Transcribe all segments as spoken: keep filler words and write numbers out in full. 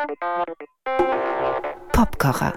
Popkocher.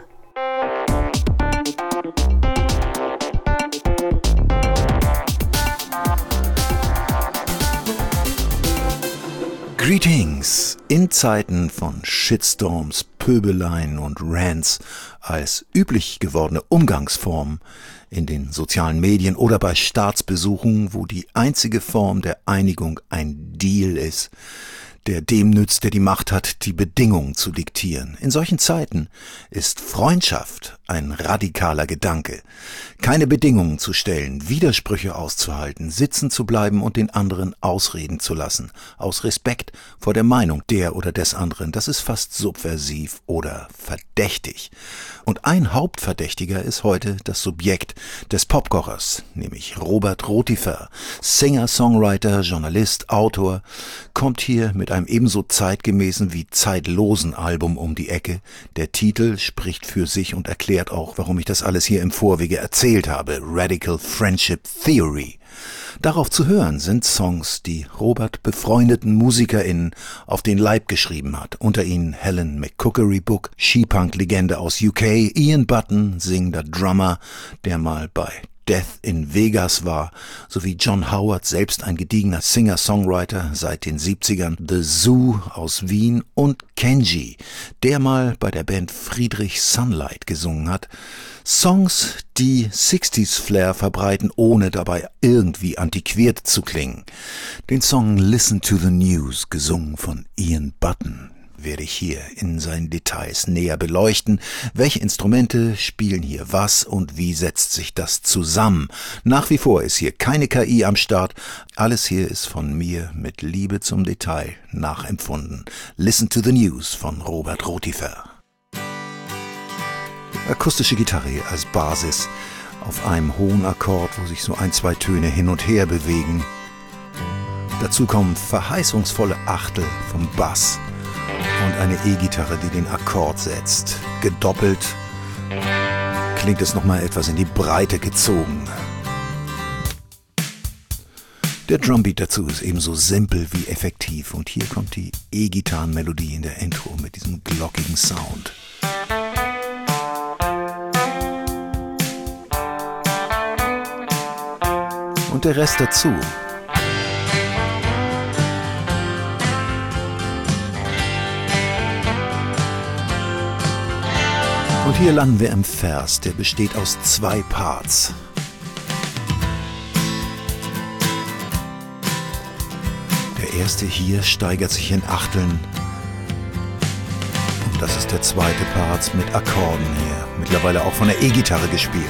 Greetings! In Zeiten von Shitstorms, Pöbeleien und Rants als üblich gewordene Umgangsform in den sozialen Medien oder bei Staatsbesuchen, wo die einzige Form der Einigung ein Deal ist, der dem nützt, der die Macht hat, die Bedingungen zu diktieren. In solchen Zeiten ist Freundschaft ein radikaler Gedanke. Keine Bedingungen zu stellen, Widersprüche auszuhalten, sitzen zu bleiben und den anderen ausreden zu lassen. Aus Respekt vor der Meinung der oder des anderen. Das ist fast subversiv oder verdächtig. Und ein Hauptverdächtiger ist heute das Subjekt des Popkochers, nämlich Robert Rotifer. Singer, Songwriter, Journalist, Autor, kommt hier mit einem ebenso zeitgemäßen wie zeitlosen Album um die Ecke. Der Titel spricht für sich und erklärt auch, warum ich das alles hier im Vorwege erzählt habe. Radical Friendship Theory. Darauf zu hören sind Songs, die Robert befreundeten MusikerInnen auf den Leib geschrieben hat. Unter ihnen Helen McCookery Book, Skipunk-Legende aus U K, Ian Button, singender Drummer, der mal bei Death in Vegas war, sowie John Howard, selbst ein gediegener Singer-Songwriter seit den siebzigern, The Zoo aus Wien und Kenji, der mal bei der Band Friedrich Sunlight gesungen hat. Songs, die sixties Flair verbreiten, ohne dabei irgendwie antiquiert zu klingen. Den Song Listen to the News, gesungen von Ian Button, werde ich hier in seinen Details näher beleuchten. Welche Instrumente spielen hier was und wie setzt sich das zusammen? Nach wie vor ist hier keine K I am Start. Alles hier ist von mir mit Liebe zum Detail nachempfunden. Listen to the News von Robert Rotifer. Akustische Gitarre als Basis auf einem hohen Akkord, wo sich so ein, zwei Töne hin und her bewegen. Dazu kommen verheißungsvolle Achtel vom Bass und eine E-Gitarre, die den Akkord setzt. Gedoppelt klingt es nochmal etwas in die Breite gezogen. Der Drumbeat dazu ist ebenso simpel wie effektiv. Und hier kommt die E-Gitarrenmelodie in der Intro mit diesem glockigen Sound. Und der Rest dazu. Und hier landen wir im Vers, der besteht aus zwei Parts. Der erste hier steigert sich in Achteln. Und das ist der zweite Part mit Akkorden hier, mittlerweile auch von der E-Gitarre gespielt.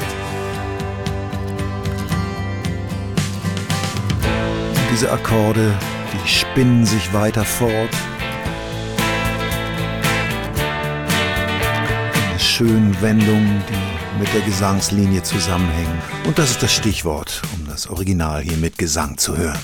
Und diese Akkorde, die spinnen sich weiter fort. Schönen Wendungen, die mit der Gesangslinie zusammenhängen. Und das ist das Stichwort, um das Original hier mit Gesang zu hören.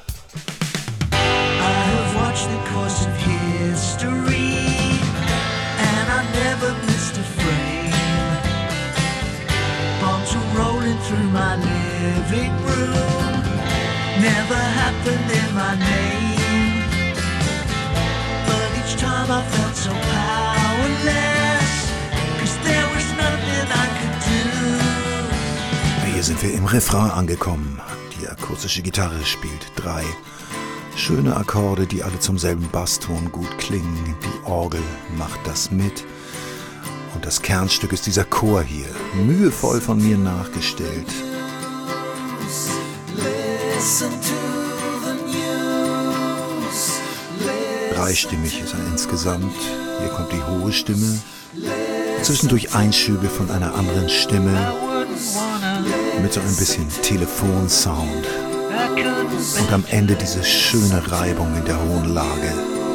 Hier sind wir im Refrain angekommen. Die akustische Gitarre spielt drei schöne Akkorde, die alle zum selben Basston gut klingen. Die Orgel macht das mit. Und das Kernstück ist dieser Chor hier, mühevoll von mir nachgestellt. Dreistimmig ist er insgesamt. Hier kommt die hohe Stimme. Zwischendurch Einschübe von einer anderen Stimme. Mit so ein bisschen Telefonsound. Und am Ende diese schöne Reibung in der hohen Lage.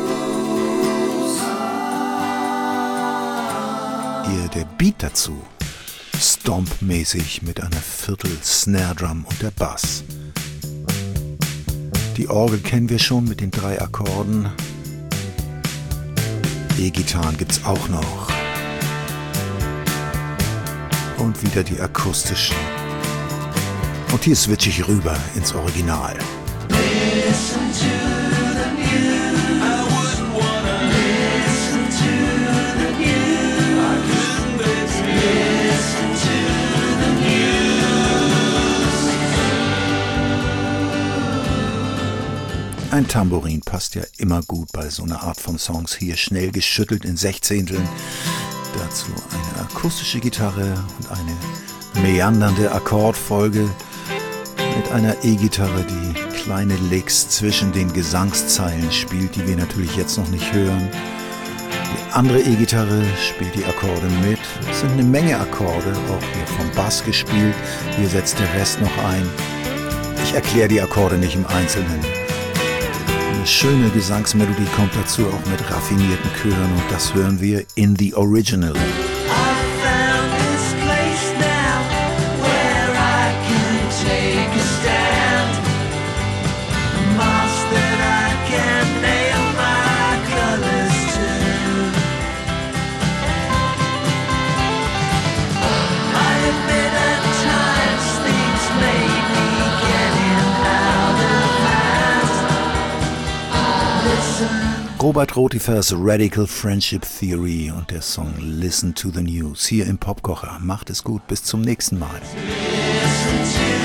Hier der Beat dazu. Stomp-mäßig mit einer Viertel-Snare-Drum und der Bass. Die Orgel kennen wir schon mit den drei Akkorden. E-Gitarren gibt's auch noch. Und wieder die akustischen. Und hier switche ich rüber ins Original. Listen to the news. I wouldn't wanna listen to Tambourin passt ja immer gut bei so einer Art von Songs. Hier schnell geschüttelt in Sechzehnteln. Dazu eine akustische Gitarre und eine meandernde Akkordfolge mit einer E-Gitarre, die kleine Licks zwischen den Gesangszeilen spielt, die wir natürlich jetzt noch nicht hören. Die andere E-Gitarre spielt die Akkorde mit. Es sind eine Menge Akkorde, auch hier vom Bass gespielt. Hier setzt der Rest noch ein. Ich erkläre die Akkorde nicht im Einzelnen. Eine schöne Gesangsmelodie kommt dazu, auch mit raffinierten Chören, und das hören wir in the Original. Robert Rotifers Radical Friendship Theory und der Song Listen to the News hier im Popkocher. Macht es gut, bis zum nächsten Mal.